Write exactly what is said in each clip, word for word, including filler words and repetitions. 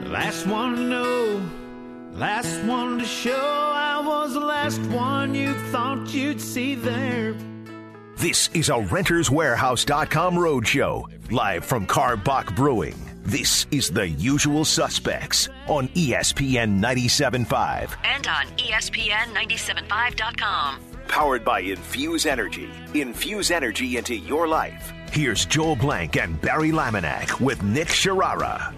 Last one to know, last one to show. I was the last one you thought you'd see there. This is a Renters Warehouse dot com roadshow, live from Karbach Brewing. This is The Usual Suspects on E S P N ninety-seven point five. And on E S P N ninety-seven point five dot com. Powered by Infuse Energy. Infuse energy into your life. Here's Joel Blank and Barry Laminack with Nick Sharara.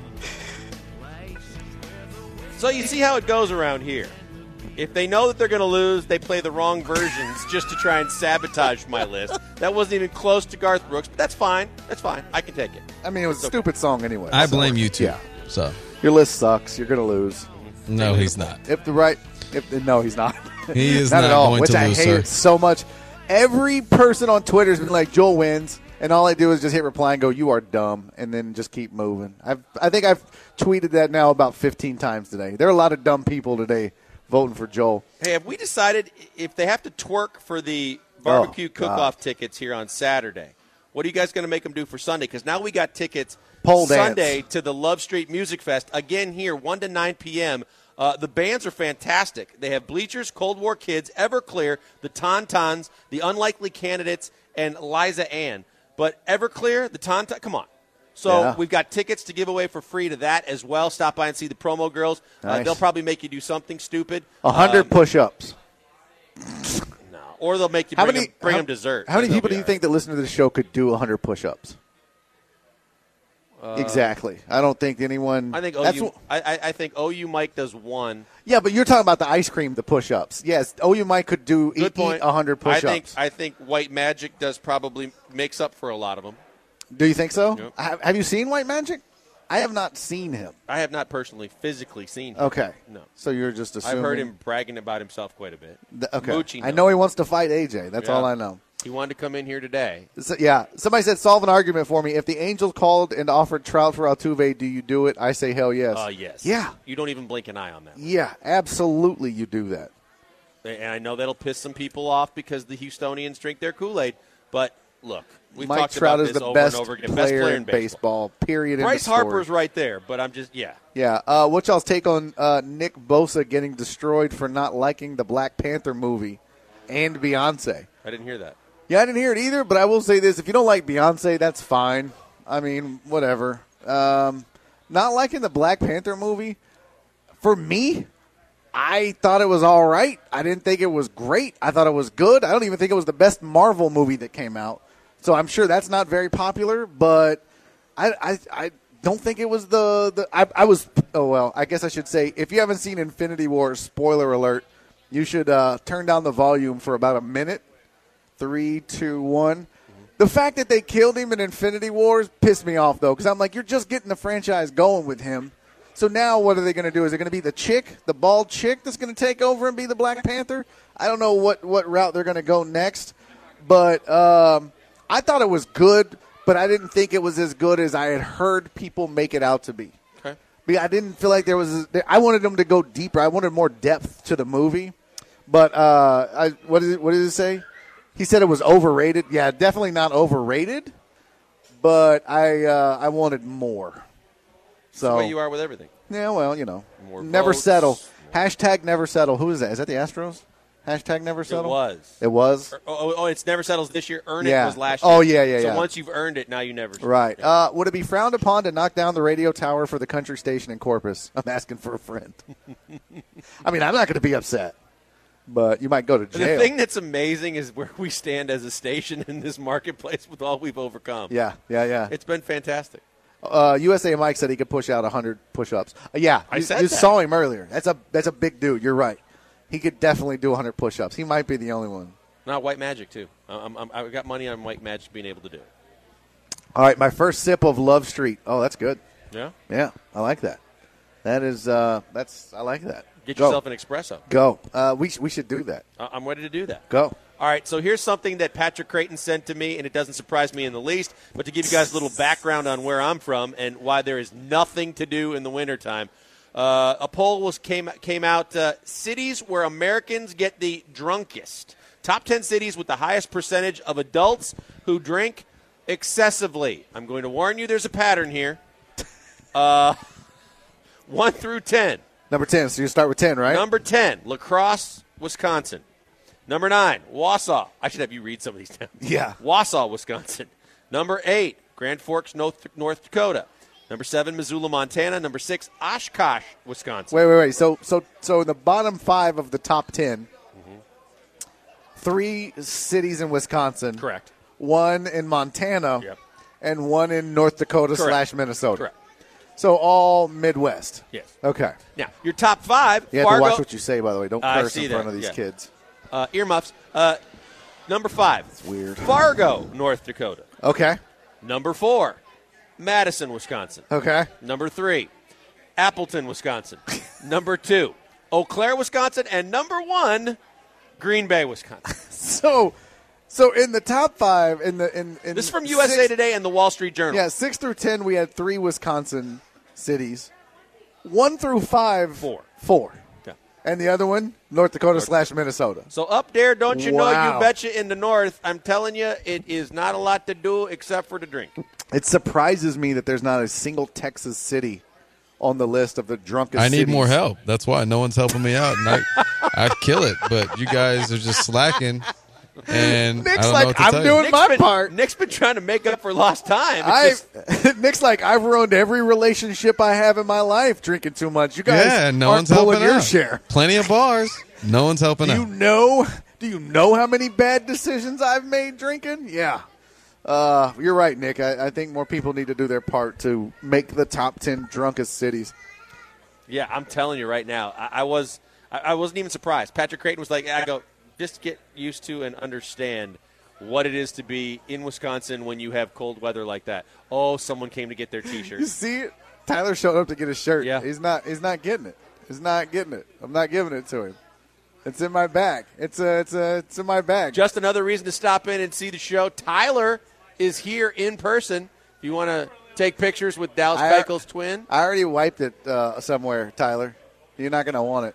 So you see how it goes around here. If they know that they're going to lose, they play the wrong versions just to try and sabotage my list. That wasn't even close to Garth Brooks, but that's fine. That's fine. I can take it. I mean, it was a stupid song anyway. I so. blame you too. Yeah. So your list sucks. You're going to lose. No, he's not. If the right, if no, he's not. He is not, not at all. going Which to I lose, hate sir. it so much. Every person on Twitter has been like, Joel wins, and all I do is just hit reply and go, "You are dumb," and then just keep moving. I've, I think I've tweeted that now about fifteen times today. There are a lot of dumb people today voting for Joel. Hey, have we decided if they have to twerk for the barbecue Oh, cook-off God. tickets here on Saturday, what are you guys going to make them do for Sunday? Because now we got tickets Pole Sunday dance. to the Love Street Music Fest, again here, one to nine p.m. Uh, the bands are fantastic. They have Bleachers, Cold War Kids, Everclear, the Tauntauns, the Unlikely Candidates, and Liza Ann. But Everclear, the Tauntaun, come on. So Yeah. we've got tickets to give away for free to that as well. Stop by and see the promo girls. Uh, Nice. they'll probably make you do something stupid. A hundred Um, push-ups. No. Or they'll make you How bring, many them, bring how, them dessert. How many They'll people be do you all think that listen to the show could do a hundred push-ups? Uh, exactly. I don't think anyone. right. I think that's OU, what- I, I I think O U Mike does one. Yeah, but you're talking about the ice cream, the push-ups. Yes, O U Mike could do Good eat, point. eat one hundred push-ups. I think I think White Magic does probably makes up for a lot of them. Do you think so? Yep. Have, have you seen White Magic? I have not seen him. I have not personally physically seen him. Okay. No. So you're just assuming. I've heard him bragging about himself quite a bit. Th- okay. Mooching I him. know he wants to fight A J. That's Yeah. all I know. He wanted to come in here today. So, yeah. Somebody said, solve an argument for me. If the Angels called and offered Trout for Altuve, do you do it? I say hell yes. Uh, yes. Yeah. You don't even blink an eye on that. Yeah, absolutely you do that. And I know that'll piss some people off because the Houstonians drink their Kool-Aid. But look, we've Mike talked Trout about is this the over best and over again. player, Best player in baseball, period. End of Bryce story. Harper's right there, but I'm just, yeah. Yeah. Uh, what y'all's take on uh, Nick Bosa getting destroyed for not liking the Black Panther movie and Beyonce? I didn't hear that. Yeah, I didn't hear it either, but I will say this. If you don't like Beyonce, that's fine. I mean, whatever. Um, not liking the Black Panther movie, for me, I thought it was all right. I didn't think it was great. I thought it was good. I don't even think it was the best Marvel movie that came out. So I'm sure that's not very popular, but I I, I don't think it was the, the I, I was oh well, I guess I should say if you haven't seen Infinity War, spoiler alert, you should uh, turn down the volume for about a minute. Three, two, one. The fact that they killed him in Infinity Wars pissed me off, though, because I'm like, you're just getting the franchise going with him. So now what are they going to do? Is it going to be the chick, the bald chick that's going to take over and be the Black Panther? I don't know what, what route they're going to go next. But um, I thought it was good, but I didn't think it was as good as I had heard people make it out to be. Okay. I didn't feel like there was – I wanted them to go deeper. I wanted more depth to the movie. But uh, I, what, is it, what did it say? He said it was overrated. Yeah, definitely not overrated, but I uh, I wanted more. So That's the way you are with everything. Yeah, well, you know, More never votes. settle. Hashtag never settle. Who is that? Is that the Astros? Hashtag never settle. It was. It was. Oh, oh, oh, it's never settles this year. Earn Yeah. it was last year. Oh, yeah, yeah, So yeah. once you've earned it, now you never. Right. Yeah. Uh, would it be frowned upon to knock down the radio tower for the country station in Corpus? I'm asking for a friend. I mean, I'm not going to be upset, but you might go to jail. The thing that's amazing is where we stand as a station in this marketplace with all we've overcome. yeah, yeah, yeah. It's been fantastic. Uh, U S A Mike said he could push out one hundred push-ups. Uh, yeah, I you, said you that. saw him earlier. That's a that's a big dude. You're right. He could definitely do one hundred push-ups. He might be the only one. Not White Magic, too. I'm, I'm, I've got money on White Magic being able to do it. All right, my first sip of Love Street. Oh, that's good. Yeah? Yeah, I like that. That is uh, that's I like that. Get Go. yourself an espresso. Go. Uh, we sh- we should do that. I- I'm ready to do that. Go. All right, so here's something that Patrick Creighton sent to me, and it doesn't surprise me in the least, but to give you guys a little background on where I'm from and why there is nothing to do in the wintertime. Uh, a poll was came came out, uh, cities where Americans get the drunkest. Top ten cities with the highest percentage of adults who drink excessively. I'm going to warn you there's a pattern here. Uh, one through ten. Number ten. So you start with ten, right? Number ten, La Crosse, Wisconsin. Number nine, Wausau. I should have you read some of these towns. Yeah. Wausau, Wisconsin. Number eight, Grand Forks, North, North Dakota. Number seven, Missoula, Montana. Number six, Oshkosh, Wisconsin. Wait, wait, wait. So, so, so in the bottom five of the top ten, mm-hmm. three cities in Wisconsin. Correct. One in Montana. Yep. And one in North Dakota Correct. slash Minnesota. Correct. So all Midwest. Yes. Okay. Now, your top five. You have Fargo, to watch what you say, by the way. Don't I curse see in front that, of these yeah. kids. Uh, earmuffs. Uh, number five. It's weird. Fargo, North Dakota. Okay. Number four, Madison, Wisconsin. Okay. Number three, Appleton, Wisconsin. Number two, Eau Claire, Wisconsin. And number one, Green Bay, Wisconsin. So, so in the top five, in the in, in This is from U S A six, Today and the Wall Street Journal. Yeah, six through ten, we had three Wisconsin cities. One through five, Four. Four. Yeah. And the other one, North Dakota slash Minnesota. So up there, don't you know, Wow. you betcha in the north, I'm telling you, it is not a lot to do except for to drink. It surprises me that there's not a single Texas city on the list of the drunkest I need cities. more help. That's why no one's helping me out. And I, I'd kill it, but you guys are just slacking. And Nick's I don't like, know what to I'm tell doing you. my been, part. Nick's been trying to make up for lost time. I It's just, Nick's like, I've ruined every relationship I have in my life drinking too much. You guys Yeah, no aren't one's pulling helping your out. share. Plenty of bars. No one's helping Do out. you know? Do you know how many bad decisions I've made drinking? Yeah. Uh, you're right, Nick. I, I think more people need to do their part to make the top ten drunkest cities. yeah, I'm telling you right now, I, I was, I, I wasn't even surprised. Patrick Creighton was like, I go, just get used to and understand what it is to be in Wisconsin when you have cold weather like that. Oh, someone came to get their You T-shirt. see it? Tyler showed up to get his shirt. Yeah. He's not. He's not getting it. He's not getting it. I'm not giving it to him. It's in my bag. It's a. It's a. It's in my bag. Just another reason to stop in and see the show. Tyler is here in person. If you want to take pictures with Dallas I- Beichels' twin. I already wiped it uh, somewhere, Tyler. You're not going to want it.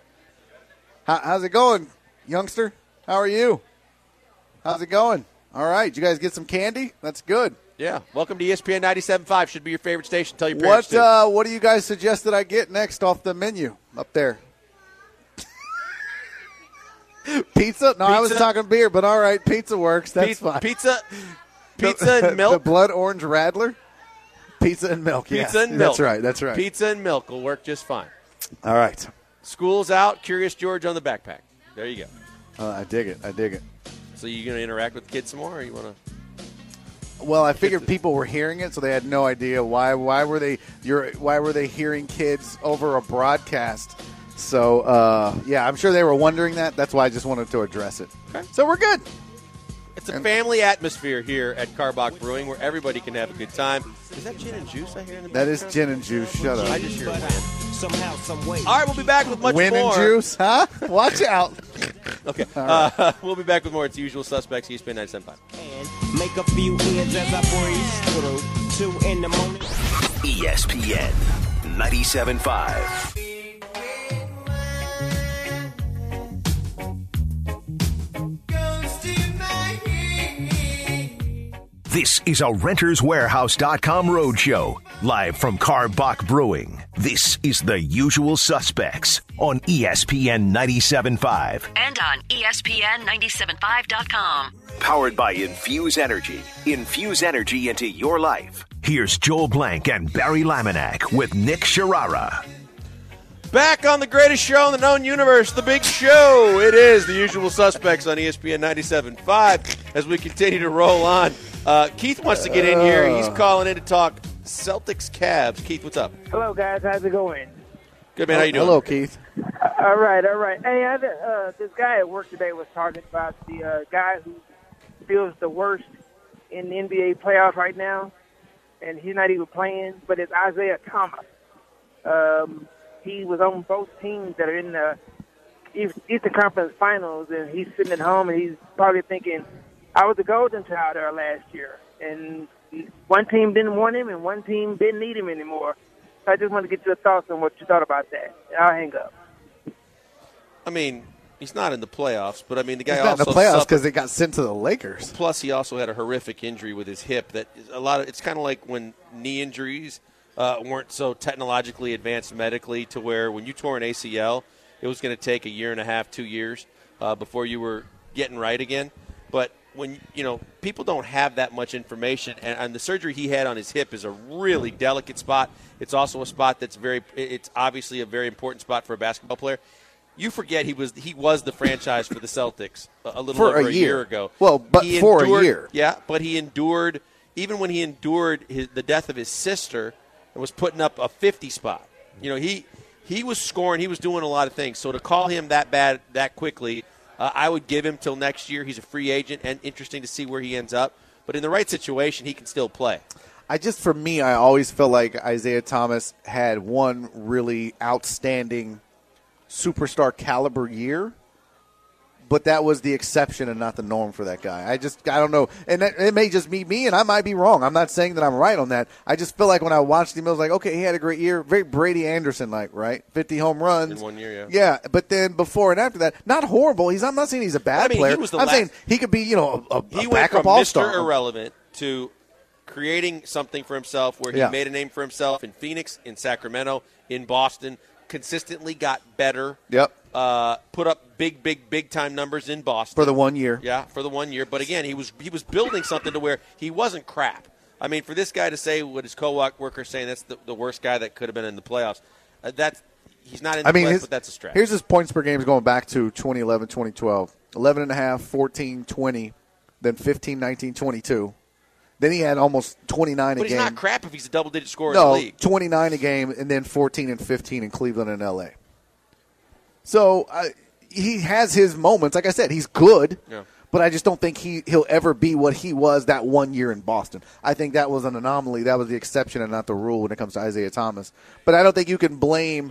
How, how's it going, youngster? How are you? How's it going? All right. Did you guys get some candy? That's good. Yeah. Welcome to E S P N ninety-seven point five. Should be your favorite station. Tell your parents What too. uh, What do you guys suggest that I get next off the menu up there? Pizza? No, I was Pizza? talking beer, but all right, pizza works. That's pizza, fine. Pizza, pizza and milk. The blood orange Radler. Pizza and milk. Pizza yeah. and milk. That's right. That's right. Pizza and milk will work just fine. All right. School's out. Curious George on the backpack. There you go. Uh, I dig it. I dig it. So you going to interact with the kids some more, or you want to? Well, I figured people were hearing it, so they had no idea why. Why were they? You're, why were they hearing kids over a broadcast? So, uh, yeah, I'm sure they were wondering that. That's why I just wanted to address it. Okay. So we're good. It's a family atmosphere here at Carbach Brewing where everybody can have a good time. Is that gin and juice I hear in the That background? is gin and juice. Shut I up. just hear wind. All right, we'll be back with much Win more. and juice, huh? Watch out. Okay. Uh, we'll be back with more. It's the usual suspects, E S P N ninety-seven point five. Make a few ends as I breeze through. Two in the morning. E S P N ninety-seven point five. This is a Renters Warehouse dot com roadshow, live from Carbach Brewing. This is The Usual Suspects on E S P N ninety-seven point five. And on E S P N ninety-seven point five dot com. Powered by Infuse Energy. Infuse energy into your life. Here's Joel Blank and Barry Laminack with Nick Sharara. Back on the greatest show in the known universe, The Big Show. It is The Usual Suspects on E S P N ninety-seven point five as we continue to roll on. Uh, Keith wants to get in here. He's calling in to talk Celtics Cavs. Keith, what's up? Hello, guys. How's it going? Good, man. How you doing? Hello, Keith. All right, all right. Hey, I, uh, this guy at work today was talking about the uh, guy who feels the worst in the N B A playoffs right now, and he's not even playing, but it's Isaiah Thomas. Um, he was on both teams that are in the Eastern Conference Finals, and he's sitting at home, and he's probably thinking, I was the golden child there last year, and one team didn't want him, and one team didn't need him anymore. So I just want to get your thoughts on what you thought about that. I'll hang up. I mean, he's not in the playoffs, but I mean, the guy He's not in also the playoffs suffered- because they got sent to the Lakers. Plus, he also had a horrific injury with his hip. That is a lot of. It's kind of like when knee injuries uh, weren't so technologically advanced medically to where when you tore an A C L, it was going to take a year and a half, two years uh, before you were getting right again. But when, you know, people don't have that much information, and, and the surgery he had on his hip is a really delicate spot. It's also a spot that's very, it's obviously a very important spot for a basketball player. You forget he was he was the franchise for the Celtics a, a little for over a a year. year ago. Well, but he for endured, a year. Yeah, but he endured, even when he endured his, the death of his sister and was putting up a fifty spot. You know, he he was scoring, he was doing a lot of things. So to call him that bad that quickly, uh, I would give him till next year. He's a free agent, and interesting to see where he ends up. But in the right situation, he can still play. I just, for me, I always felt like Isaiah Thomas had one really outstanding superstar caliber year, but that was the exception and not the norm for that guy. I just, I don't know. And that, it may just be me, and I might be wrong. I'm not saying that I'm right on that. I just feel like when I watched him, I was like, okay, he had a great year. Very Brady Anderson-like, right? fifty home runs. In one year, yeah. Yeah, but then before and after that, not horrible. He's. I'm not saying he's a bad I mean, he player. was the I'm last- saying he could be, you know, a, a, He a went backup from all-star. Mister Irrelevant to creating something for himself where he Yeah. made a name for himself in Phoenix, in Sacramento, in Boston, consistently got better. Yep. Uh, put up big, big, big time numbers in Boston For the one year. Yeah, for the one year. But again, he was he was building something to where he wasn't crap. I mean, for this guy to say what his co-workers saying that's the, the worst guy that could have been in the playoffs, uh, that's he's not in the I mean, playoffs, his, but that's a stretch. Here's his points per game going back to twenty eleven, twenty twelve. eleven and a half, fourteen, twenty, then fifteen, nineteen, twenty-two. Then he had almost twenty-nine but a he's game. not crap if he's a double-digit scorer no, in the league. twenty-nine a game, and then fourteen and fifteen in Cleveland and L A. So uh, he has his moments. Like I said, he's good. Yeah. But I just don't think he, he'll ever be what he was that one year in Boston. I think that was an anomaly. That was the exception and not the rule when it comes to Isaiah Thomas. But I don't think you can blame,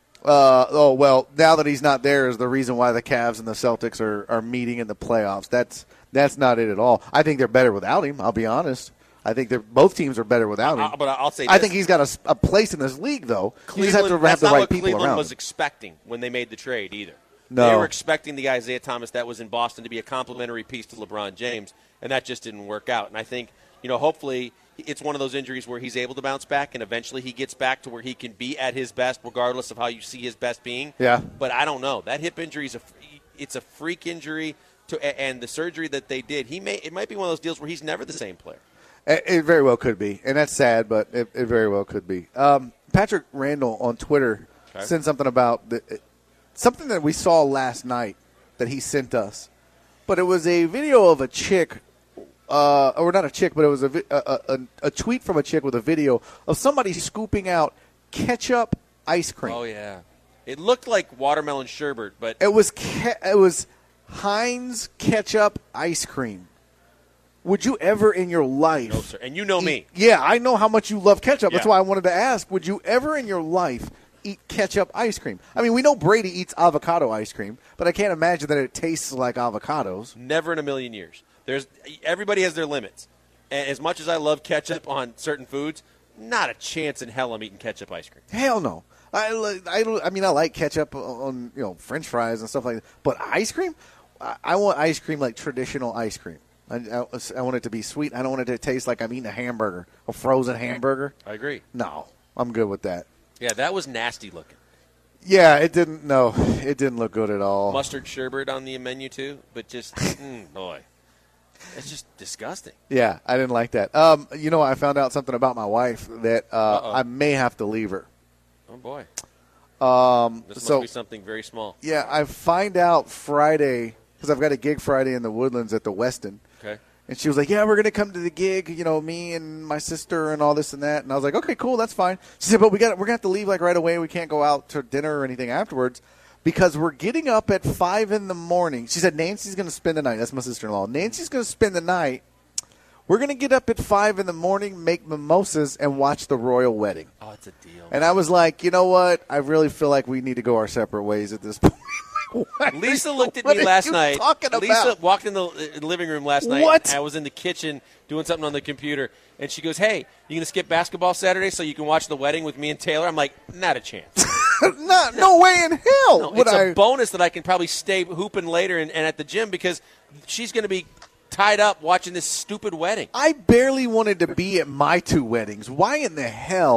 uh, oh, well, now that he's not there is the reason why the Cavs and the Celtics are, are meeting in the playoffs. That's that's not it at all. I think they're better without him, I'll be honest. I think they're both teams are better without him. Uh, but I'll say I this. think he's got a, a place in this league, though. You Cleveland, just have to have that's the not right what people Cleveland around was him. expecting when they made the trade either. No. They were expecting the Isaiah Thomas that was in Boston to be a complementary piece to LeBron James, and that just didn't work out. And I think, you know, hopefully it's one of those injuries where he's able to bounce back, and eventually he gets back to where he can be at his best, regardless of how you see his best being. Yeah. But I don't know. That hip injury is a it's a freak injury, to, and the surgery that they did, he may it might be one of those deals where he's never the same player. It, it very well could be, and that's sad, but it, it very well could be. Um, Patrick Randall on Twitter Okay. said something about the, something that we saw last night that he sent us, but it was a video of a chick, uh, or not a chick, but it was a, vi- a, a, a tweet from a chick with a video of somebody scooping out ketchup ice cream. Oh yeah, it looked like watermelon sherbet, but It was ke- it was Heinz ketchup ice cream. Would you ever in your life? no sir. And you know me. eat- Yeah, I know how much you love ketchup. That's Yeah. why I wanted to ask, would you ever in your life eat ketchup ice cream? I mean, we know Brady eats avocado ice cream, but I can't imagine that it tastes like avocados. Never in a million years. There's everybody has their limits, and as much as I love ketchup on certain foods, not a chance in hell I'm eating ketchup ice cream. Hell no. I, li- I, don't- I mean, I like ketchup on, you know, French fries and stuff like that, but ice cream? I, I want ice cream like traditional ice cream. I, I, I want it to be sweet. I don't want it to taste like I'm eating a hamburger, a frozen hamburger. I agree. No, I'm good with that. Yeah, that was nasty looking. Yeah, it didn't. No, it didn't look good at all. Mustard sherbet on the menu too, but just mm, boy, it's just disgusting. Yeah, I didn't like that. Um, you know, I found out something about my wife that uh, Uh-oh. I may have to leave her. Oh boy, Um, this so must be something very small. yeah, I find out Friday because I've got a gig Friday in the Woodlands at the Westin. Okay. And she was like, yeah, we're going to come to the gig, you know, me and my sister and all this and that. And I was like, okay, cool, that's fine. She said, but we got we're going to have to leave like right away. We can't go out to dinner or anything afterwards because we're getting up at five in the morning. She said, Nancy's going to spend the night. That's my sister-in-law. Nancy's going to spend the night. We're going to get up at five in the morning, make mimosas, and watch the royal wedding. Oh, it's a deal. And I was like, you know what? I really feel like we need to go our separate ways at this point. What Lisa are you- looked at what me are last you night. talking Lisa about? walked in the uh, living room last night. What? I was in the kitchen doing something on the computer, and she goes, "Hey, you gonna skip basketball Saturday so you can watch the wedding with me and Taylor?" I'm like, "Not a chance. no, no way in hell No, would it's I. a bonus that I can probably stay hooping later and, and at the gym because she's gonna be tied up watching this stupid wedding." I barely wanted to be at my two weddings. Why in the hell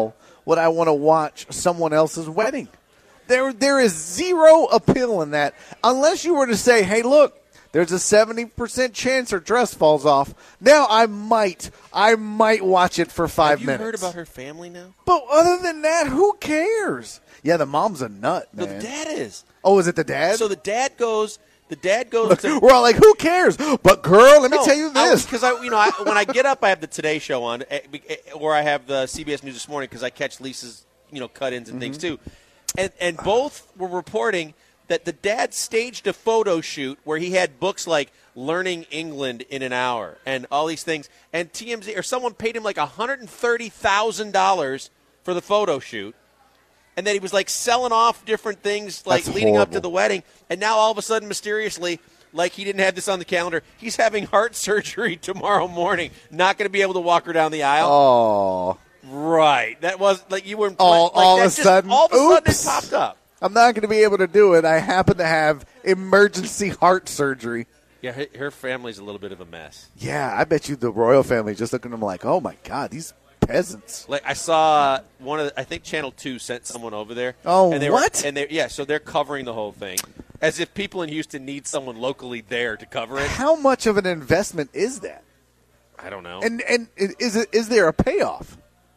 would I want to watch someone else's wedding? There, there is zero appeal in that unless you were to say, hey, look, there's a seventy percent chance her dress falls off. Now I might, I might watch it for five Have you minutes. heard about her family now? But other than that, who cares? Yeah, the mom's a nut, No, man. the dad is. Oh, is it the dad? So the dad goes. The dad goes. to, We're all like, who cares? But girl, let me No, tell you this. Because I, you know, I, when I get up, I have the Today Show on, eh, eh, or I have the C B S News This Morning because I catch Lisa's, you know, cut-ins and things Mm-hmm. too, and and both were reporting that the dad staged a photo shoot where he had books like Learning England in an Hour and all these things, and T M Z or someone paid him like one hundred thirty thousand dollars for the photo shoot. And then he was like selling off different things like That's leading up to horrible. the wedding. And now all of a sudden, mysteriously, like he didn't have this on the calendar, he's having heart surgery tomorrow morning. Not going to be able to walk her down the aisle. Oh, Right. That was like you weren't All- like, all that of a just- sudden, all of a sudden oops. it popped up. I'm not going to be able to do it. I happen to have emergency heart surgery. Yeah, her, her family's a little bit of a mess. Yeah, I bet you the royal family just looking at them like, oh my God, these peasants. Like I saw one of the, I think Channel Two sent someone over there. Oh, and they what? Were, and they yeah, so they're covering the whole thing as if people in Houston need someone locally there to cover it. How much of an investment is that? I don't know. And and is it is there a payoff?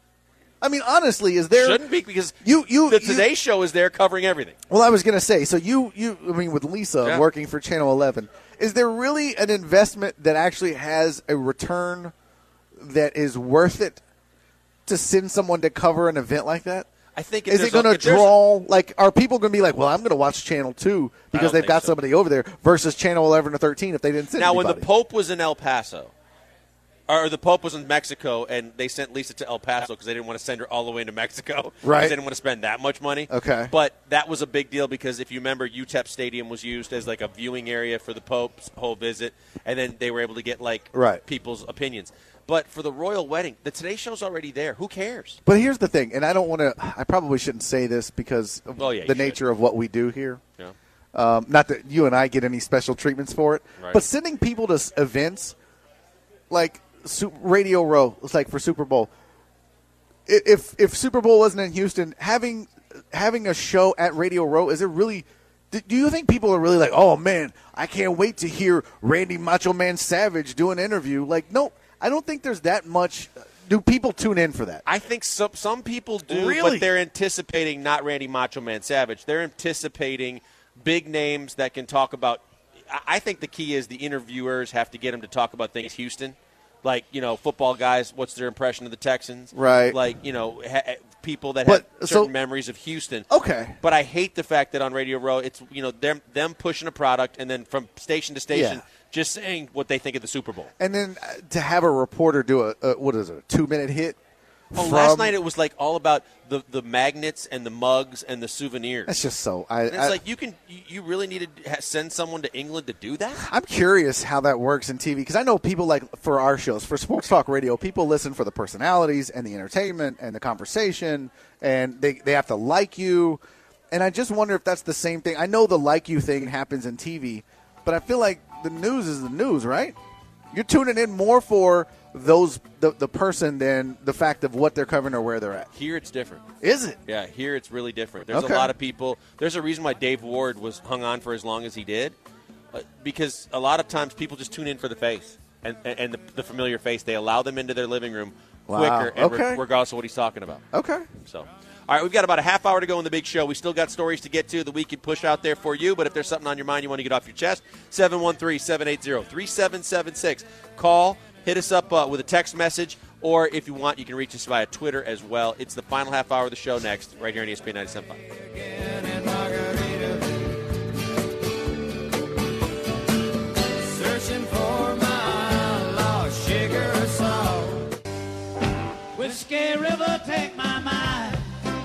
I mean, honestly, is there? Shouldn't be because You you the you- Today Show is there covering everything. Well, I was going to say, so you, you, I mean, with Lisa Yeah. working for Channel eleven, is there really an investment that actually has a return that is worth it to send someone to cover an event like that? I think if Is it there's going a- to if there's- draw, like, are people going to be like, well, I'm going to watch Channel two because don't they've think got so. somebody over there versus Channel eleven or thirteen if they didn't send Now, when anybody? the Pope was in El Paso, or the Pope was in Mexico, and they sent Lisa to El Paso because they didn't want to send her all the way into Mexico. 'cause Right. They didn't want to spend that much money. Okay. But that was a big deal because if you remember, U T E P Stadium was used as like a viewing area for the Pope's whole visit, and then they were able to get like Right. people's opinions. But for the royal wedding, the Today Show's already there. Who cares? But here's the thing, and I don't want to, I probably shouldn't say this because of Oh, yeah, the you nature of what we do here. Yeah. Um, not that you and I get any special treatments for it, Right. but sending people to s- events like Su- Radio Row, it's like for Super Bowl. I- If if Super Bowl wasn't in Houston, having having a show at Radio Row, is it really? Do do you think people are really like, oh man, I can't wait to hear Randy Macho Man Savage do an interview? Like, no, I don't think there's that much. Do people tune in for that? I think some some people do, Really? but they're anticipating not Randy Macho Man Savage. They're anticipating big names that can talk about. I- I think the key is the interviewers have to get them to talk about things Houston, like you know football guys. What's their impression of the Texans? Right. Like you know ha- people that But, have so- certain memories of Houston. Okay. But I hate the fact that on Radio Row it's you know them them pushing a product and then from station to station Yeah. just saying what they think of the Super Bowl. And then uh, to have a reporter do a, a what is it, a two minute hit? Oh, from- last night it was like all about the, the magnets and the mugs and the souvenirs. That's just so. I, And it's I, like you can you- you really need to ha- send someone to England to do that. I'm curious how that works in T V because I know people like for our shows, for Sports Talk Radio, people listen for the personalities and the entertainment and the conversation, and they they have to like you. And I just wonder if that's the same thing. I know the like you thing happens in T V, but I feel like the news is the news, right? You're tuning in more for those the the person than the fact of what they're covering or where they're at. Here it's different. Is it? Yeah, here it's really different. There's Okay. a lot of people. There's a reason why Dave Ward was hung on for as long as he did, uh, because a lot of times people just tune in for the face and and, and the, the familiar face. They allow them into their living room Wow. quicker, and re- Okay. regardless of what he's talking about. Okay. So, all right, we've got about a half hour to go in the big show. We still got stories to get to that we can push out there for you, but if there's something on your mind you want to get off your chest, seven one three, seven eight zero, three seven seven six. Call, hit us up uh, with a text message, or if you want, you can reach us via Twitter as well. It's the final half hour of the show next, right here on E S P N ninety-seven point five. Searching for my lost sugar or salt. Whiskey River, take my mind.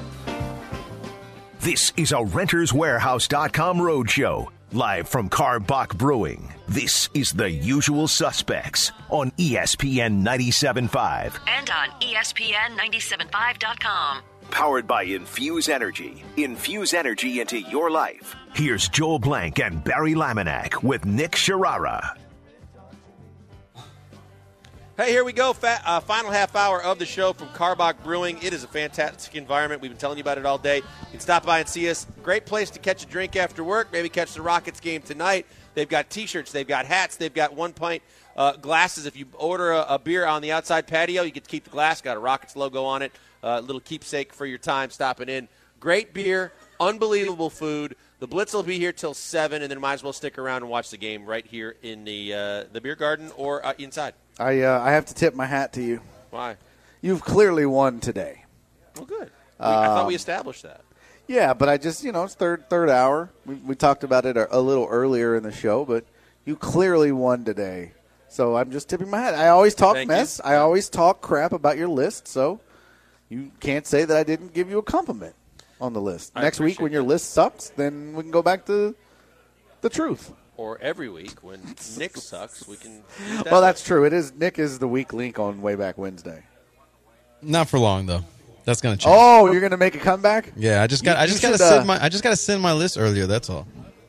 This is a Renters Warehouse dot com roadshow. Live from Karbach Brewing, this is The Usual Suspects on E S P N ninety-seven point five. And on E S P N ninety-seven point five dot com. Powered by Infuse Energy. Infuse energy into your life. Here's Joel Blank and Barry Laminack with Nick Sharara. Hey, here we go. Fa- uh, final half hour of the show from Karbach Brewing. It is a fantastic environment. We've been telling you about it all day. You can stop by and see us. Great place to catch a drink after work. Maybe catch the Rockets game tonight. They've got T-shirts. They've got hats. They've got one-pint uh, glasses. If you order a, a beer on the outside patio, you get to keep the glass. Got a Rockets logo on it. A uh, little keepsake for your time stopping in. Great beer. Unbelievable food. The Blitz will be here till seven, and then might as well stick around and watch the game right here in the uh, the beer garden or uh, inside. I uh, I have to tip my hat to you. Why? You've clearly won today. Well, good. We, um, I thought we established that. Yeah, but I just, you know, it's third third hour. We, we talked about it a, a little earlier in the show, but you clearly won today. So I'm just tipping my hat. I always talk Thank mess. you. I always talk crap about your list, so you can't say that I didn't give you a compliment on the list. I Next week when your that. list sucks, then we can go back to the truth. Or every week when Nick sucks, we can use that Well, that's way. true. It is Nick is the weak link on Way Back Wednesday. Not for long though. That's gonna change. Oh, you're gonna make a comeback? Yeah, I just got. You- I just you got to should, send uh, my. I just got to send my list earlier. That's all.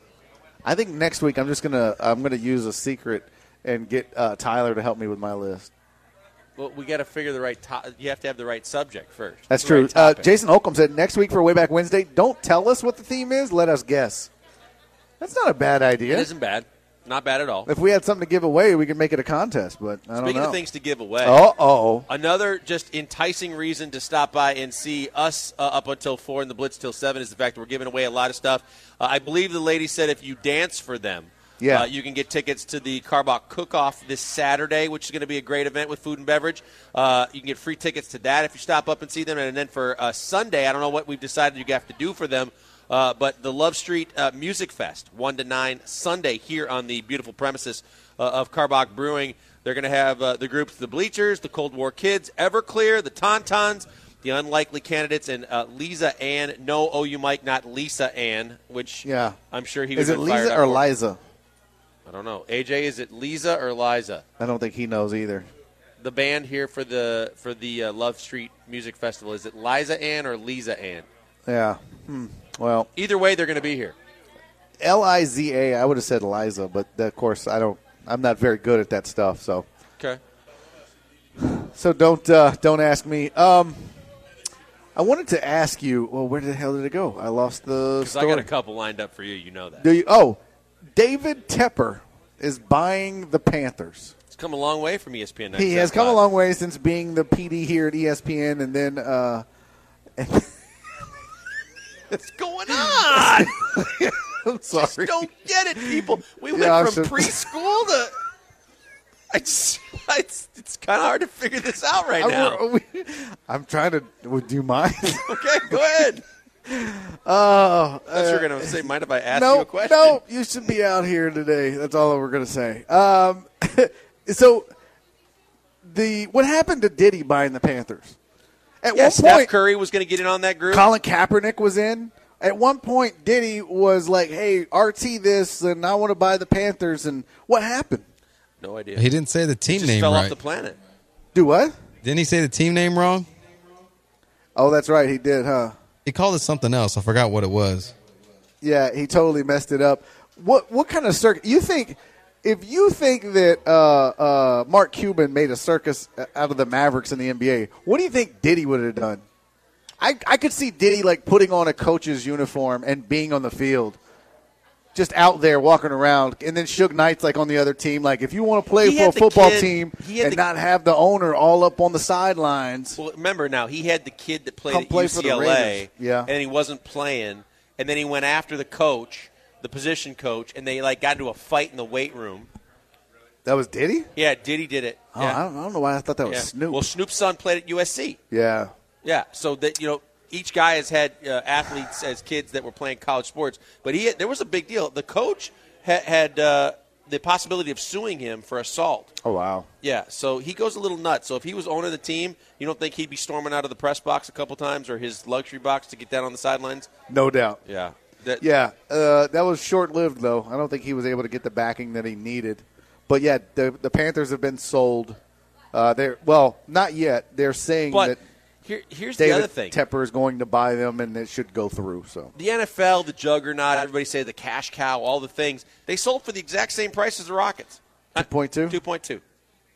I think next week I'm just gonna I'm gonna use a secret and get uh, Tyler to help me with my list. Well, we got to figure the right to- you have to have the right subject first. That's The true. right Uh, topic. Jason Holcomb said next week for Way Back Wednesday, don't tell us what the theme is, let us guess. That's not a bad idea. It isn't bad. Not bad at all. If we had something to give away, we could make it a contest, but I don't Speaking know. of things to give away, Uh-oh. another just enticing reason to stop by and see us uh, up until four and the Blitz till seven is the fact that we're giving away a lot of stuff. Uh, I believe the lady said if you dance for them, Yeah. uh, you can get tickets to the Karbach Cook-Off this Saturday, which is going to be a great event with food and beverage. Uh, you can get free tickets to that if you stop up and see them. And then for uh, Sunday, I don't know what we've decided you have to do for them, uh, but the Love Street uh, Music Fest, one to nine Sunday here on the beautiful premises uh, of Karbach Brewing. They're going to have uh, the groups, the Bleachers, the Cold War Kids, Everclear, the Tauntauns, the Unlikely Candidates, and uh, Lisa Ann. No, oh, you Mike, not Lisa Ann, which Yeah. I'm sure he Is would it have fired Lisa up or for. Liza? I don't know. A J, is it Lisa or Liza? I don't think he knows either. The band here for the for the uh, Love Street Music Festival, is it Liza Ann or Lisa Ann? Yeah. Hmm. Well, Either way, they're going to be here. L I Z A, I would have said Liza, but of course I don't I'm not very good at that stuff, so Okay. so don't uh, don't ask me. Um I wanted to ask you, well, where the hell did it go? I lost the Because I story. got a couple lined up for you. You know that. Do you? Oh, David Tepper is buying the Panthers. It's come a long way from E S P N. He has come a long way since being the P D here at E S P N, and then uh, What's going on? I'm Just sorry. don't get it, people. We went Yeah, I from should- preschool to. I just, it's it's kind of hard to figure this out right I'm, now. I'm trying to. Would you mind? Okay, go ahead. Oh, I thought you were going to say, mind if I ask no, you a question? no, you should be out here today. That's all we're going to say. Um, so, the what happened to Diddy buying the Panthers? At Yeah, one Steph point, Curry was going to get in on that group. Colin Kaepernick was in. At one point, Diddy was like, "Hey, R T this, and I want to buy the Panthers." And what happened? No idea. He didn't say the He team just name fell right. off the planet. Do what? Didn't he say the team name wrong? Oh, that's right, he did, huh? He called it something else. I forgot what it was. Yeah, he totally messed it up. What what kind of circus? You think if you think that uh, uh, Mark Cuban made a circus out of the Mavericks in the N B A, what do you think Diddy would have done? I I could see Diddy like putting on a coach's uniform and being on the field, just out there walking around, and then Suge Knight's like on the other team. Like if you want to play He for a had the football kid- team he had and the- not have the owner all up on the sidelines. Well, remember now, he had the kid that played Come at play for the U C L A, Raiders. Yeah. and he wasn't playing, and then he went after the coach, the position coach, and they like got into a fight in the weight room. That was Diddy? Yeah, Diddy did it. Oh, yeah. I, don't, I don't know why I thought that was Yeah. Snoop. Well, Snoop's son played at U S C. yeah. Yeah, so that you know, each guy has had uh, athletes as kids that were playing college sports, but he had, there was a big deal. The coach ha- had uh, the possibility of suing him for assault. Oh, wow. Yeah, so he goes a little nuts. So if he was owner of the team, you don't think he'd be storming out of the press box a couple times or his luxury box to get down on the sidelines? No doubt. Yeah. That, Yeah, uh, that was short-lived, though. I don't think he was able to get the backing that he needed. But, yeah, the, the Panthers have been sold. Uh, they're Well, not yet. They're saying But that here, here's the David other thing. Tepper is going to buy them, and it should go through. So The N F L, the juggernaut, everybody say the cash cow, all the things, they sold for the exact same price as the Rockets. two point two? two point two.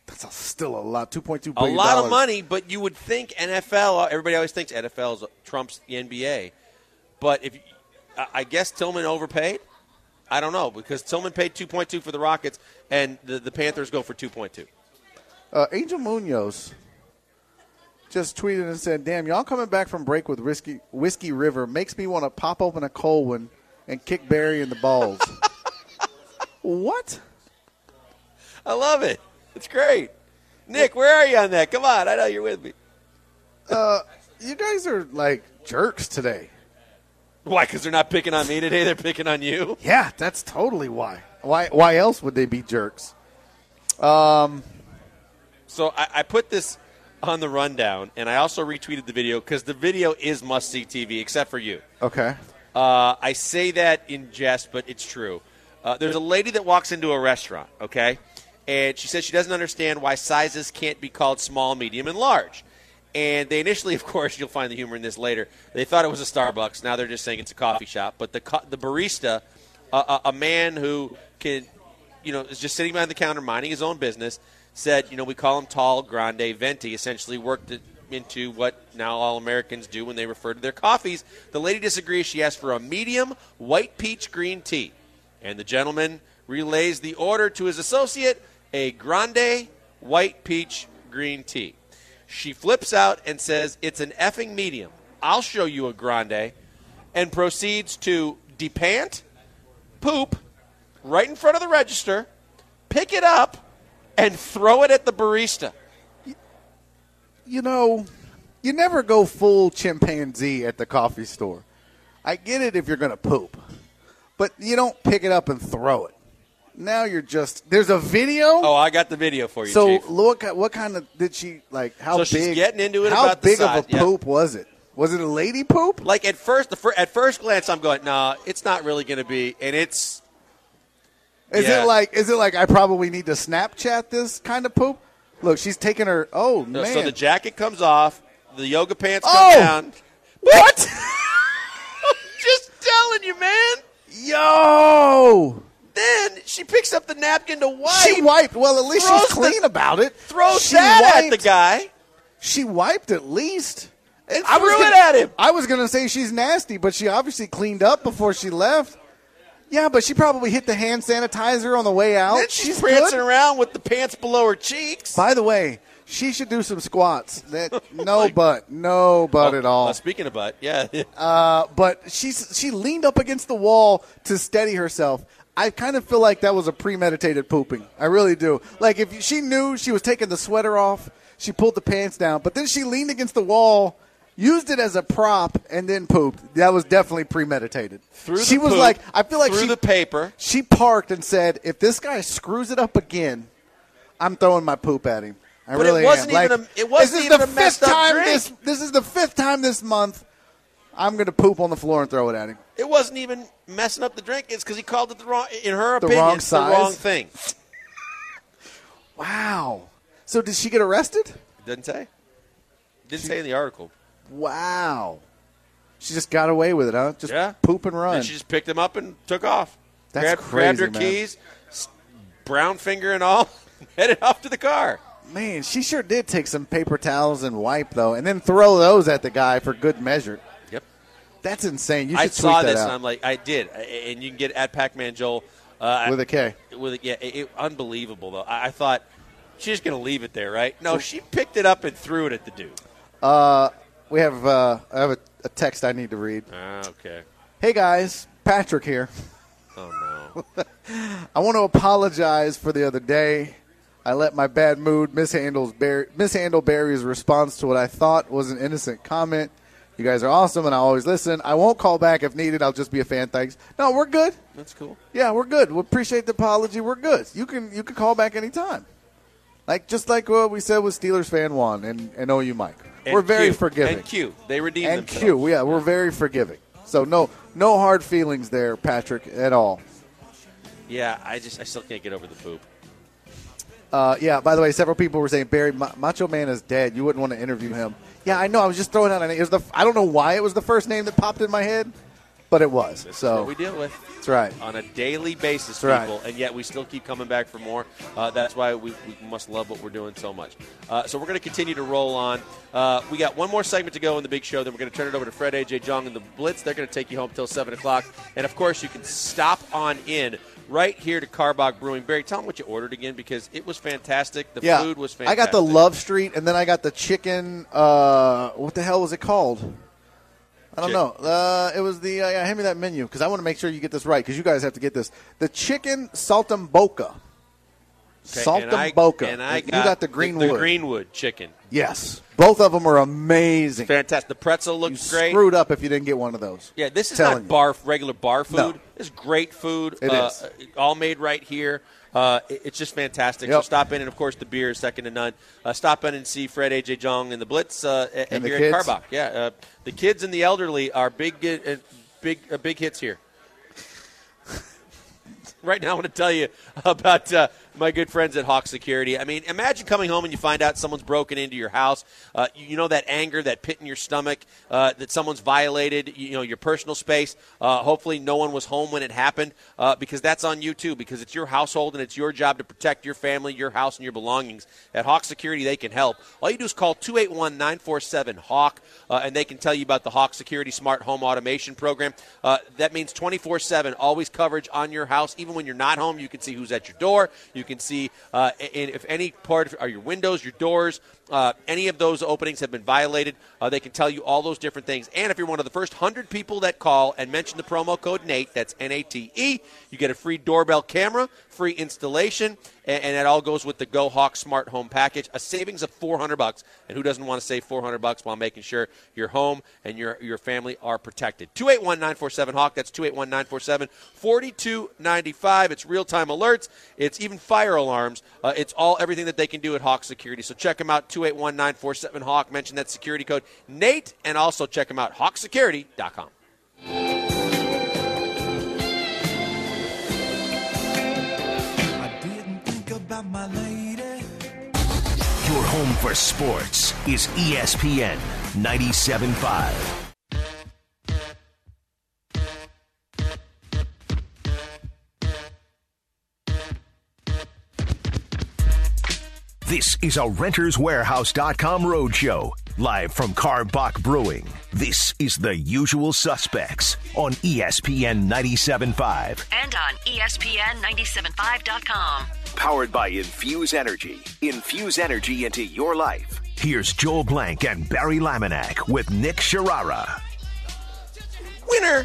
That's a, still a lot. two point two A billion lot dollars. of money, but you would think N F L. Everybody always thinks N F L is, trumps the N B A, but if I guess Tillman overpaid. I don't know because Tillman paid two point two for the Rockets, and the, the Panthers go for two point two. Uh, Angel Munoz just tweeted and said, "Damn, y'all coming back from break with Whiskey, Whiskey River makes me want to pop open a Colwyn and kick Barry in the balls." What? I love it. It's great. Nick, where are you on that? Come on, I know you're with me. Uh, you guys are like jerks today. Why? Because they're not picking on me today. They're picking on you. Yeah, that's totally why. Why? Why else would they be jerks? Um. So I, I put this on the rundown, and I also retweeted the video because the video is must-see T V, except for you. Okay. Uh, I say that in jest, but it's true. Uh, there's a lady that walks into a restaurant, okay, and she says she doesn't understand why sizes can't be called small, medium, and large. And they initially, of course, you'll find the humor in this later, they thought it was a Starbucks. Now they're just saying it's a coffee shop. But the co- the barista, uh, a, a man who can, you know, is just sitting behind the counter minding his own business, said, you know, we call him tall, grande, venti, essentially worked it into what now all Americans do when they refer to their coffees. The lady disagrees. She asked for a medium white peach green tea. And the gentleman relays the order to his associate, a grande white peach green tea. She flips out and says, it's an effing medium. I'll show you a grande, and proceeds to decant, poop, right in front of the register, pick it up, and throw it at the barista. You know, you never go full chimpanzee at the coffee store. I get it if you're going to poop, but you don't pick it up and throw it. Now you're just – there's a video? Oh, I got the video for you, so Chief. look at what kind of – did she – like how so big – she's getting into it how about the big size. of a poop yeah. was it? Was it a lady poop? Like at first, the fir- at first glance, I'm going, no, it's not really going to be, and it's. Is yeah. it like? Is it like I probably need to Snapchat this kind of poop? Look, she's taking her. Oh No, man! So the jacket comes off, the yoga pants come Oh! down. What? Just telling you, man. Yo! Then she picks up the napkin to wipe. She wiped. Well, at least Throws she's clean the- about it. Throws she that wiped, at the guy She wiped at least. and I was threw gonna, it at him. I was going to say she's nasty, but she obviously cleaned up before she left. Yeah, but she probably hit the hand sanitizer on the way out. Then she's, she's prancing good. around with the pants below her cheeks. By the way, she should do some squats. That no butt, no butt Oh, at all. uh, speaking of butt, yeah. Uh, but she's she leaned up against the wall to steady herself. I kind of feel like that was a premeditated pooping. I really do. Like if she knew she was taking the sweater off, she pulled the pants down, but then she leaned against the wall, used it as a prop, and then pooped. That was definitely premeditated. Through she the was poop, like, I feel like through she the paper. She parked and said, "If this guy screws it up again, I'm throwing my poop at him." I But it really wasn't am. even Like, a- it wasn't this is even the a messed fifth up time drink. This, this is the fifth time this month I'm going to poop on the floor and throw it at him. It wasn't even messing up the drink. It's because he called it the wrong. In her The opinion, wrong it's size? the wrong thing. Wow. So did she get arrested? Didn't say. Didn't say in the article. Wow. She just got away with it, huh? Just Yeah. poop and run. And she just picked him up and took off. That's grabbed, crazy, grabbed her man. keys, s- brown finger and all, headed off to the car. Man, she sure did take some paper towels and wipe, though, and then throw those at the guy for good measure. Yep. That's insane. You should I tweet saw that this out. and I'm like, I did. I- And you can get at Pac-Man Joel. Uh, With a K. With a, yeah, it, it- unbelievable, though. I, I thought she's just going to leave it there, right? No, she picked it up and threw it at the dude. Uh, we have uh, I have a, a text I need to read. Ah, okay. Hey, guys. Patrick here. Oh, no. I want to apologize for the other day. I let my bad mood mishandle, Barry, mishandle Barry's response to what I thought was an innocent comment. You guys are awesome, and I always listen. I won't call back if needed. I'll just be a fan. Thanks. No, we're good. That's cool. Yeah, we're good. We appreciate the apology. We're good. You can you can call back anytime. Like just like what we said with Steelers fan one and, and O U Mike. And we're very Q. forgiving. And Q. They redeemed And themselves. Q. Yeah, we're very forgiving. So no no hard feelings there, Patrick, at all. Yeah, I just I still can't get over the poop. Uh, yeah, by the way, several people were saying, Barry, Ma- Macho Man is dead. You wouldn't want to interview him. Yeah, I know. I was just throwing out a name. It was the, I don't know why it was the first name that popped in my head. but it was. This so is what we deal with. That's right. On a daily basis, That's people, right. and yet we still keep coming back for more. Uh, that's why we, we must love what we're doing so much. Uh, so we're going to continue to roll on. Uh, we got one more segment to go in the big show. Then we're going to turn it over to Fred, A J, Jong, and the Blitz. They're going to take you home till seven o'clock. And, of course, you can stop on in right here to Carbach Brewing. Barry, tell them what you ordered again because it was fantastic. The yeah, food was fantastic. I got the Love Street, and then I got the chicken. Uh, what the hell was it called? I don't Chick- know. Uh, it was the uh, yeah, hand me that menu because I want to make sure you get this right because you guys have to get this. The chicken saltimbocca. Okay, and I- Saltimbocca. And I you got, got the Greenwood. The, Greenwood chicken. Yes, both of them are amazing. Fantastic. The pretzel You looks great. screwed up if you didn't get one of those. Yeah, this is Telling not you. bar regular bar food. No. This is great food. It uh, is. all made right here. Uh, it- it's just fantastic. So Yep. stop in, and of course the beer is second to none. Uh, stop in and see Fred, A J, Jong, and the Blitz uh, and And the here kids. at Carbach. Yeah, uh, the kids and the elderly are big, uh, big, uh, big hits here. Right now, I want to tell you about uh, my good friends at Hawk Security. I mean, imagine coming home and you find out someone's broken into your house. Uh, you, you know that anger, that pit in your stomach, uh, that someone's violated, you know, your personal space. Uh, hopefully no one was home when it happened uh, because that's on you, too, because it's your household and it's your job to protect your family, your house, and your belongings. At Hawk Security, they can help. All you do is call two eight one, nine four seven, HAWK, uh, and they can tell you about the Hawk Security Smart Home Automation Program. Uh, that means twenty-four seven, always coverage on your house. Even when you're not home, you can see who's at your door. You can see uh, and if any part of are your windows, your doors, uh, any of those openings have been violated. Uh, they can tell you all those different things. And if you're one of the first one hundred people that call and mention the promo code Nate, that's N A T E, you get a free doorbell camera, free installation, and, and that all goes with the Go Hawk Smart Home Package, a savings of four hundred bucks. And who doesn't want to save four hundred bucks while making sure your home and your, your family are protected? two eight one, nine four seven, HAWK. That's two eight one, nine four seven, four two nine five. It's real-time alerts. It's even fire alarms. Uh, it's all everything that they can do at Hawk Security. So check them out, two eight one, nine four seven, HAWK. Mention that security code Nate, and also check them out, hawk security dot com. I didn't think about my lady. Your home for sports is E S P N ninety-seven point five. This is a Renters Warehouse dot com roadshow, live from Carbach Brewing. This is The Usual Suspects on E S P N ninety-seven point five. And on E S P N ninety-seven five dot com. Powered by Infuse Energy. Infuse energy into your life. Here's Joel Blank and Barry Laminack with Nick Sharara. Winner!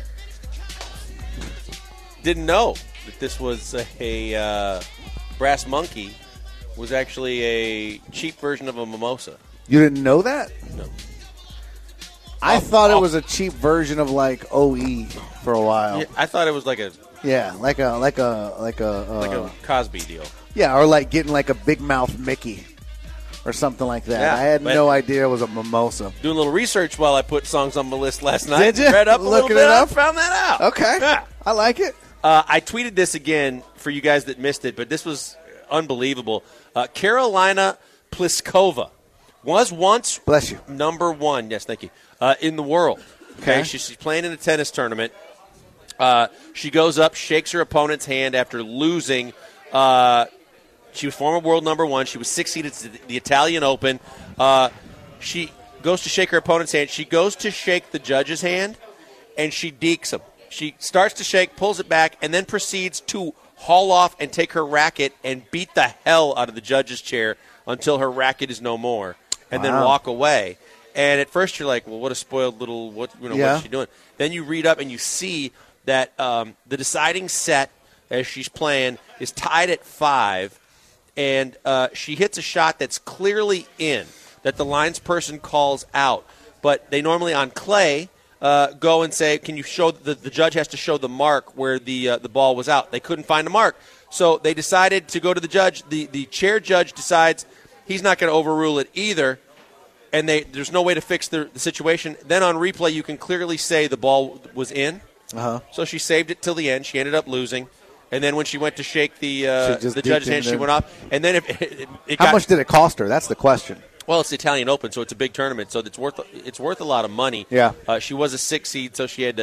Didn't know that this was a uh, Brass Monkey was actually a cheap version of a mimosa. You didn't know that? No. I Oh, thought oh. it was a cheap version of like O E for a while. Yeah, I thought it was like a Yeah, like a like a like a uh, like a Cosby deal. yeah, or like getting like a big mouth Mickey or something like that. Yeah, I had but- no idea it was a mimosa. Doing a little research while I put songs on my list last night. Did you? Read up a little Looking bit. it I up? found that out. Okay, Yeah. I like it. Uh, I tweeted this again for you guys that missed it, but this was unbelievable. Uh, Carolina Pliskova was once Bless you. number one. Yes, thank you. Uh, in the world. Okay, Okay. She, she's playing in a tennis tournament. Uh, she goes up, shakes her opponent's hand after losing. Uh, she was former world number one. She was six seeded to the Italian Open. Uh, she goes to shake her opponent's hand. She goes to shake the judge's hand, and she dekes him. She starts to shake, pulls it back, and then proceeds to haul off and take her racket and beat the hell out of the judge's chair until her racket is no more, and then Wow. walk away. And at first you're like, well, what a spoiled little, what, you know, Yeah. what's she doing? Then you read up and you see that um, the deciding set as she's playing is tied at five, and uh, she hits a shot that's clearly in, that the linesperson calls out. But they normally on clay uh, go and say, can you show, the, the judge has to show the mark where the uh, the ball was out. They couldn't find a mark. So they decided to go to the judge. The, the chair judge decides he's not going to overrule it either, and they there's no way to fix the, the situation. Then on replay, you can clearly say the ball was in. Uh-huh. So she saved it till the end. She ended up losing. And then when she went to shake the uh, She just the deked judge's him hand, she then. went off. And then it, it, it How got, much did it cost her? That's the question. well, it's the Italian Open, so it's a big tournament. So it's worth it's worth a lot of money. Yeah. Uh, she was a six seed, so she had to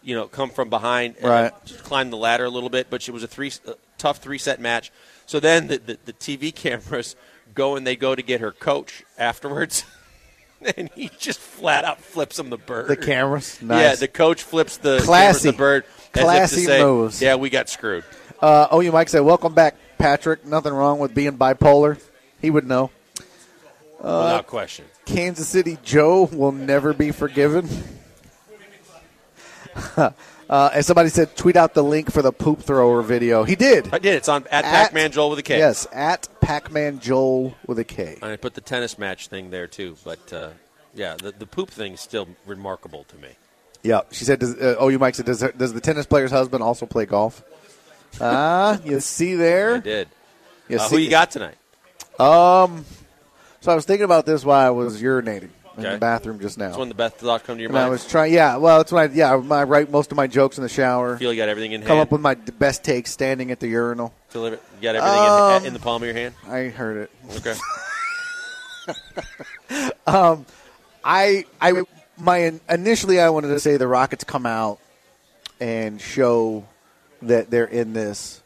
you know, come from behind and Right. climb the ladder a little bit. But it was a three uh, tough three set match. So then the, the, the T V cameras go and they go to get her coach afterwards. And he just flat out flips him the bird. The cameras? Nice. Yeah, the coach flips the Classy. cameras the bird. As Classy if to say, moves. Yeah, we got screwed. Uh, oh, you Mike said, welcome back, Patrick. Nothing wrong with being bipolar. He would know. Without question. Kansas City Joe will never be forgiven. uh, and somebody said, tweet out the link for the poop thrower video. He did. I did. It's on at, Pac-Man Joel with a K. Yes, at Pac-Man Joel with a K. And I put the tennis match thing there, too. But, uh, yeah, the, the poop thing is still remarkable to me. Yeah, she said, does, uh, oh, you Mike said, does, does the tennis player's husband also play golf? Ah, uh, you see there? I did. You uh, see? Who you got tonight? Um, so I was thinking about this while I was urinating in Okay. the bathroom just now. That's when the best thought come to your and mind. I was trying, yeah, well, that's when I, yeah, I write most of my jokes in the shower. Feel you got everything in Come hand. up with my d- best takes standing at the urinal. Feel it, you got everything Um, in, in the palm of your hand? I heard it. Okay. um, I, I, my initially I wanted to say the Rockets come out and show that they're in this,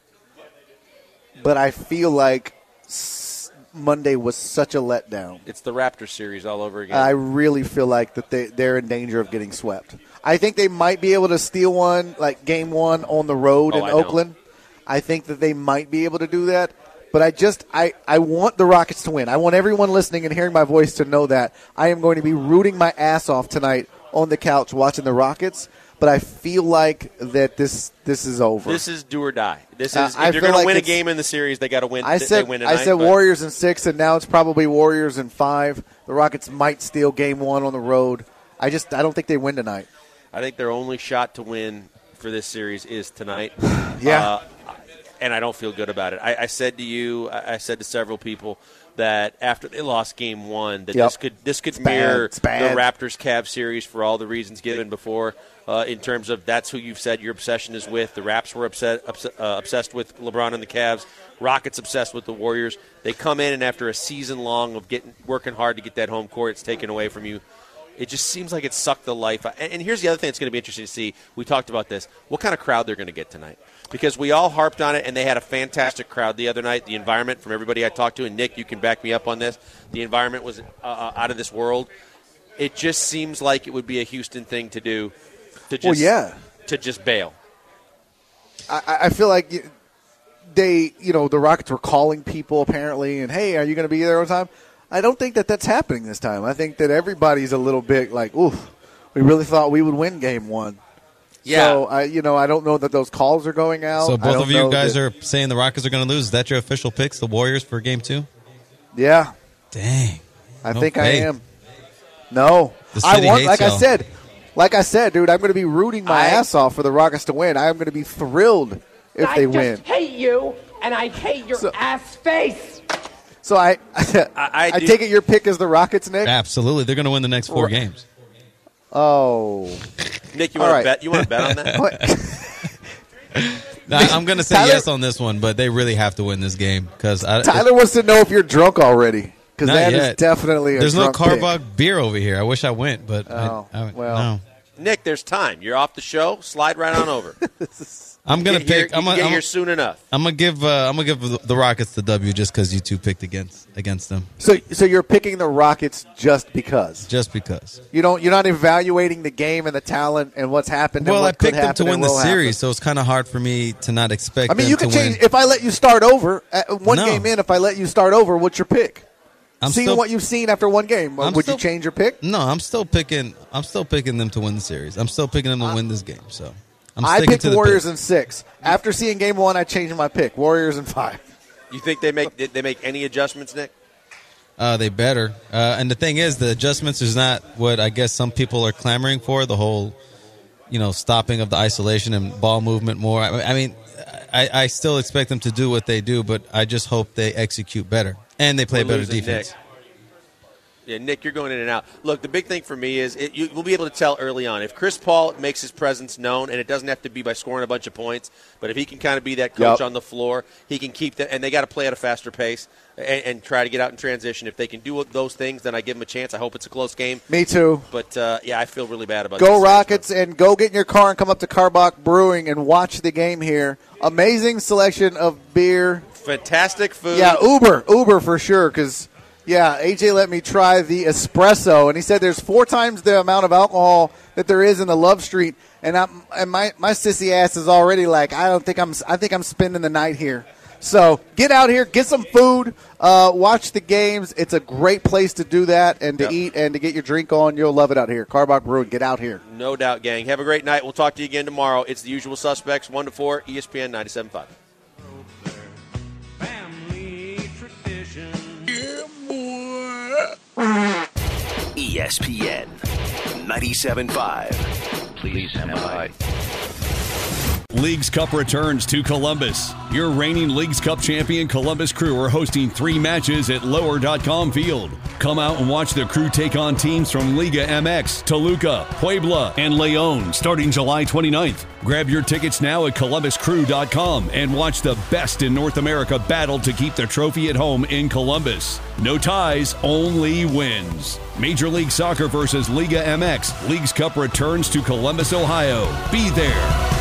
but I feel like s- Monday was such a letdown. It's the Raptors series all over again. I really feel like that they they're in danger of getting swept. I think they might be able to steal one, like game one on the road Oh, in I know. Oakland. I think that they might be able to do that. But I just I, I want the Rockets to win. I want everyone listening and hearing my voice to know that I am going to be rooting my ass off tonight on the couch watching the Rockets. But I feel like that this this is over. This is do or die. This Uh, is I if you're feel going to like win a it's- game in the series, they got to win. I they said win I tonight, said but Warriors in six, and now it's probably Warriors in five. The Rockets might steal game one on the road. I just I don't think they win tonight. I think their only shot to win for this series is tonight. Yeah. Uh, and I don't feel good about it. I, I said to you, I, I said to several people that after they lost game one, that Yep. this could this could It's bad. mirror It's bad. the Raptors-Cavs series for all the reasons given before. Uh, in terms of that's who you've said your obsession is with. The Raps were upset, upset, uh, obsessed with LeBron and the Cavs. Rockets obsessed with the Warriors. They come in, and after a season long of getting working hard to get that home court, it's taken away from you. It just seems like it sucked the life out. And, and here's the other thing that's going to be interesting to see. We talked about this. What kind of crowd they're going to get tonight. Because we all harped on it, and they had a fantastic crowd the other night. The environment from everybody I talked to, and Nick, you can back me up on this, the environment was uh, out of this world. It just seems like it would be a Houston thing to do. To just, Well, yeah. To just bail. I, I feel like you- they, you know, the Rockets were calling people apparently, and hey, are you going to be there on time? I don't think that that's happening this time. I think that everybody's a little bit like, oof, we really thought we would win game one. Yeah. So, I, you know, I don't know that those calls are going out. So I both don't of you know guys that- are saying the Rockets are going to lose. Is that your official picks, the Warriors for game two? Yeah. Dang. I No think I faith. am. No. The I city want, hates like I y'all. said, like I said, dude, I'm going to be rooting my I- ass off for the Rockets to win. I'm going to be thrilled if they I win. just hate you, and I hate your So- ass face. So I, I, I I do- take it your pick is the Rockets, Nick? Absolutely. They're going to win the next four Right. games. Oh. Nick, you All want right. to bet? You want to bet on that? What? Now, I'm going to say Tyler- yes on this one, but they really have to win this game because Tyler wants to know if you're drunk already. Because Not that is yet. definitely a there's no drunk pick. Carbog beer over here. I wish I went, but Oh, I, I, well. no. Nick, there's time. You're off the show. Slide right on over. I'm going to Get here- pick. you I'm can going get here soon enough. I'm gonna give. Uh, I'm gonna give the- the Rockets the W just because you two picked against against them, So, so you're picking the Rockets just because just because. you don't. You're not evaluating the game and the talent and what's happened. and Well, what I could picked them happen to win and the will happen. series, so it's kind of hard for me to not expect. I mean, them you to can change win. if I let you start over. At one No. game in, if I let you start over, what's your pick? I'm Seeing still, what you've seen after one game, I'm would still- you change your pick? No, I'm still picking. I'm still picking them to win the series. I'm still picking them to win this game. So I'm I sticking picked to the Warriors pick. in six. After seeing game one, I changed my pick. Warriors in five. You think they make did they make any adjustments, Nick? Uh, they better. Uh, and the thing is, the adjustments is not what I guess some people are clamoring for. The whole, you know, stopping of the isolation and ball movement more. I, I mean, I, I still expect them to do what they do, but I just hope they execute better and they play We're better losing defense. Nick. Yeah, Nick, you're going in and out. Look, the big thing for me is it, you, we'll be able to tell early on. If Chris Paul makes his presence known, and it doesn't have to be by scoring a bunch of points, but if he can kind of be that coach Yep. on the floor, he can keep that, and they got to play at a faster pace and, and try to get out in transition. If they can do those things, then I give them a chance. I hope it's a close game. Me too. But, uh, yeah, I feel really bad about Go this Rockets, and go get in your car and come up to Carbach Brewing and watch the game here. Amazing selection of beer. Fantastic food. Yeah, Uber. Uber for sure, because, yeah, A J let me try the espresso, and he said there's four times the amount of alcohol that there is in the Love Street, and I'm, and my, my sissy ass is already like, I don't think I'm I think I'm spending the night here. So get out here, get some food, uh, watch the games. It's a great place to do that and to Yep. eat and to get your drink on. You'll love it out here. Carbach Brewing, get out here. No doubt, gang. Have a great night. We'll talk to you again tomorrow. It's the usual suspects, one to four, E S P N ninety-seven point five. E S P N ninety-seven point five. Please stand by. Leagues Cup returns to Columbus. Your reigning Leagues Cup champion Columbus Crew are hosting three matches at lower dot com Field. Come out and watch the Crew take on teams from Liga M X, Toluca, Puebla, and Leon starting July twenty-ninth. Grab your tickets now at columbus crew dot com and watch the best in North America battle to keep the trophy at home in Columbus. No ties, only wins. Major League Soccer versus Liga M X. Leagues Cup returns to Columbus, Ohio. Be there.